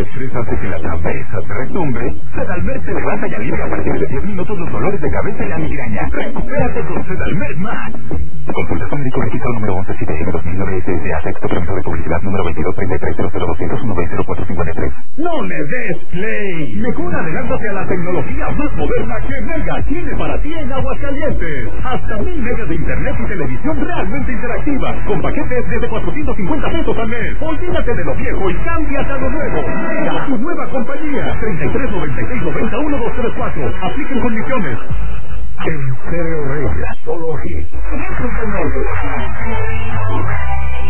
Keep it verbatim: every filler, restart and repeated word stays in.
estrés hace que la cabeza te retumbe, Sedalmer te levanta y alivia a partir de diez minutos los dolores de cabeza y la migraña. Recupérate con Sedalmer Max. Consulta médico registro número once siete N dos mil nueve S S A sexto permiso de publicidad número veintidós treinta y tres cero cero doscientos uno veinte cero cuatro cincuenta y tres. ¡No le des play! Mejor adelántate a la tecnología más moderna que Mega tiene para ti en Aguascalientes. Hasta mil megas de internet y televisión realmente interactiva, con paquetes desde cuatrocientos cincuenta pesos al mes. Olvídate de lo viejo y cámbiate a lo nuevo. Mega, tu nueva compañía. treinta y tres noventa y seis noventa uno dos tres cuatro. Apliquen condiciones. En Stereo Reyes, solo hits.